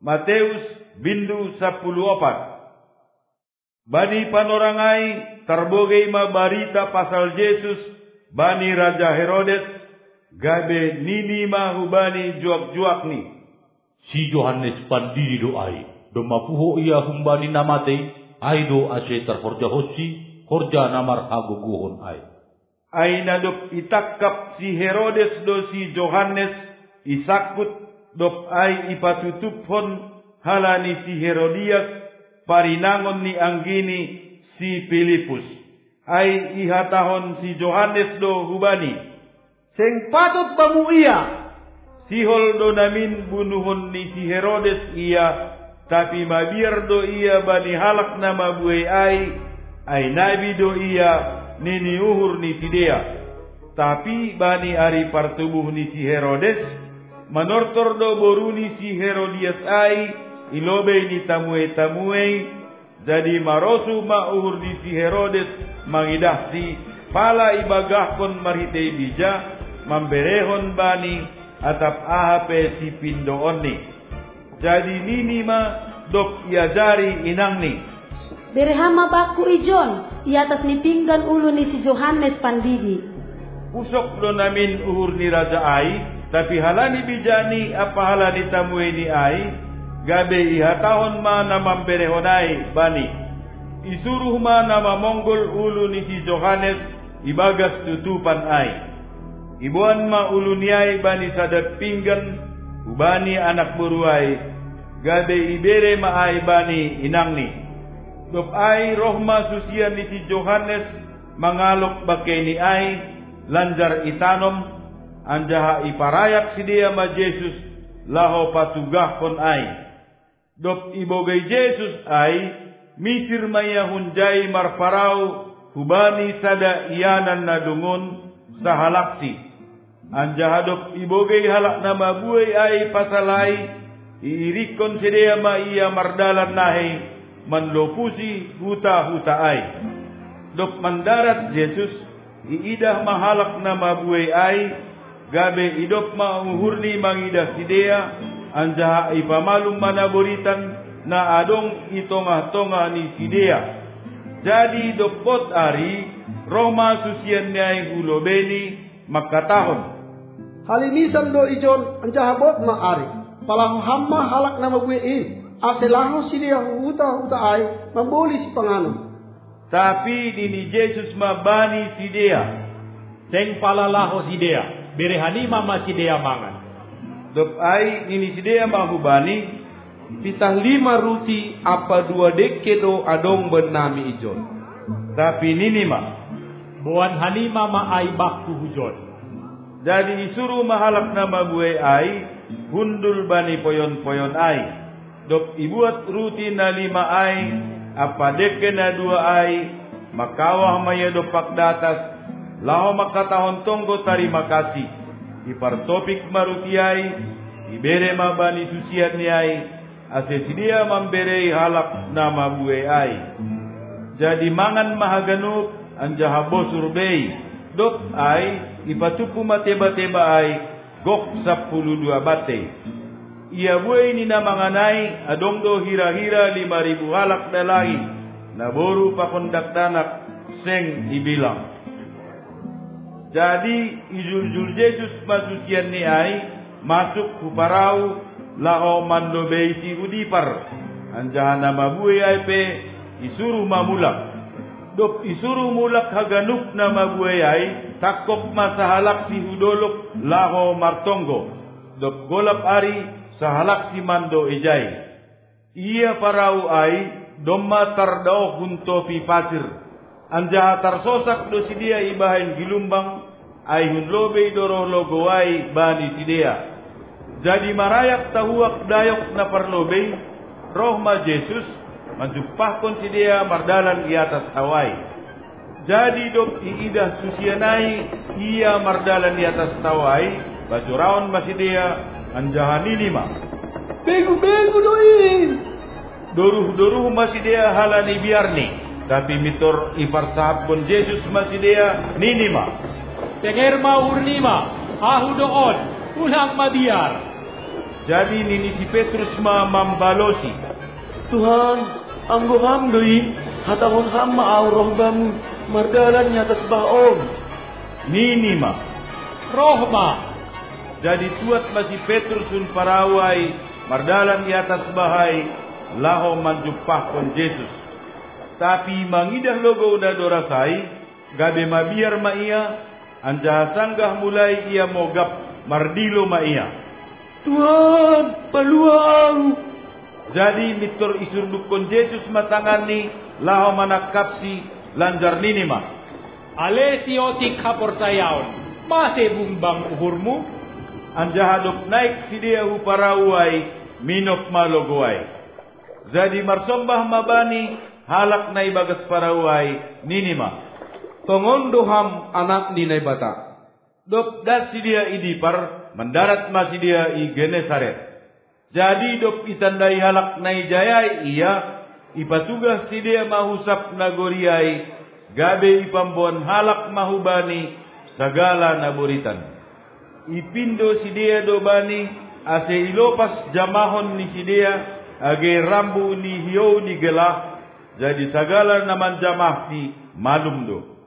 Matius bindu 14. Bani panorangai terbogei ma barita pasal Yesus bani Raja Herodes gabe nini ma hubani juak-juak ni. Si Yohanes pandiri doai do mapuho ia humbani namate ai do ase terhorja hosi horja namar haguguhon ai. Ai nadop itakap si Herodes do si Yohanes isakut dop ai ipatutuphon halani si Herodias parinangon ni anggini si Filipus. Ai ihatahon si Yohanes do hubani. Seng patut bamu ia. Sihol do namin bunuhon ni si Herodes ia, tapi mabiar do ia bani halak nama buai ai nabi do ia nini uhur ni sidea. Tapi bani ari partubuh ni si Herodes, manortor do boruni si Herodias ilobe ni tamue, jadi marosu ma uhur ni si Herodes mangidah si pala ibagahkon marhitei bija, mamberehon bani atap ahape si pindoon ni. Jadi nini ma dok iajari inang ni. Berehama baku ijon, iatas ni pinggan ulu ni si Yohanes pandidi. Usok do namin uhur ni raja tapi halani bijani apa halani tamue ni gabe ihatahon ma nama berehonai bani. Isuruh ma nama monggol ulu ni si Yohanes ibagas tutupan Ibuan ma ulu ni bani sadat pinggan ubani anak buruai gabe ibere ma bani inang ni. Dop rohma susian ni si Yohanes mangalok bake ni lanjar itanom anjaha iparayak si dia ma Jesus laho patugah kon Dop ibogay Jesus misir maya hunjay marparau hubani sada iyanan na dungon sa halaksi. Anjaha dop ibogay halak na mabuhay pasalay iirikon si dia ma iya mardalan nahe manlopusi huta-huta Dop mandarat Jesus iidah mahalak na mabuhay gabe idop mauhurni mangidah si dia anjaha ipamalum manaboritan na adong itonga-tonga ni si dia. Jadi dopot ari Roma susian niay hulobeni makatahon. Halimisan do ijon anjaha bot ma ari. Palang hamma halak na mabuin. Aselaho si dia huta-huta mamboli si pangano. Tapi dini Jesus mabani si dia. Seng palalaho si dia. Berehani mama si dia mangan. Dop nini si dia mahubani. Pitah 5 ruti apa 2 dekedo adong bernami ijon. Tapi nini ma. Buan hanima ma bakku hujon. Jadi isuruh mahalak nama buai hundul bani poyon-poyon Dop ibuat ruti na 5 apa deke na 2 makawah maya dopak datas. Laho makatahon tonggo tarima kasih. Ipartopik maruti ibere mabani susian ni ase sidia mamberei halak nama buai Jadi mangan mahaganuk anjaha bosur bei. Dot ipatupu mateba-teba gok 12 bate. Ia buai ni namanganai adong do hira-hira 5.000 halak dalai. Naboru pakondak danak seng ibilang. Jadi ijul-jul Jesus masusian ni masuk kuparau laho mando beisi udipar. Anjaha nama buai pe isuruh mamulak. Dop isuruh mulak haganuk nama buai takok masahalak si hudolok laho martonggo. Dop golap ari sahalak si mando ijai. Ia parau domma tardao hunto pi pasir. Anjaha tarsosak do si dia ibahin gilumbang hunlobe doro logo bani si dia. Jadi marayak tahuak dayok na parlobe rohma Jesus manjupahkon si dia mardalan di atas hawai. Jadi dok iidah susianai ia mardalan di atas hawai bajuraon masih dia anjaha nilima. Begu-begu doin. Doruh-doruh masih dia halani biarni. Tapi mitor iparsahap kon Jesus masih dia ninima. Tenger ma urnima, ahu doon, ulang mabiar. Jadi nini si Petrus mambalosi. Tuhan, anggo hamdoi hatahon hamma au roh bamu mardalan atas baom. Nini ma. Roh ma. Jadi tuat masih Petrus sun parawai mardalan di atas bahai laho manjupah kon Yesus. Tapi mangidah logo udah dorasai gabe mabiar ma ia anja sanggah mulai ia mogap mardilo ma ia. Tuhan, palua au. Jadi mitor isurduk kon Yesus matangani laho manakapsi lanjar nini ma. Ale siotik kaportayaon. Masih bumbang uhurmu. Anja hadok naik si dia uparawai minok malogowai. Jadi marsombah mabani halak nai bagas parawai nini ma. Tongondoham anak ni bata. Dop das si dia idipar mendarat masih dia i Genesaret. Jadi dop itandai halak nai jayai ia ipatugah si dia mahusap nagoriai gabe ipambon halak mahubani segala naburitan. Ipindo si dia dobani ase ilopas jamahon ni si dia age rambu ni hiyo ni gelah jadi segala naman jamah si malum do.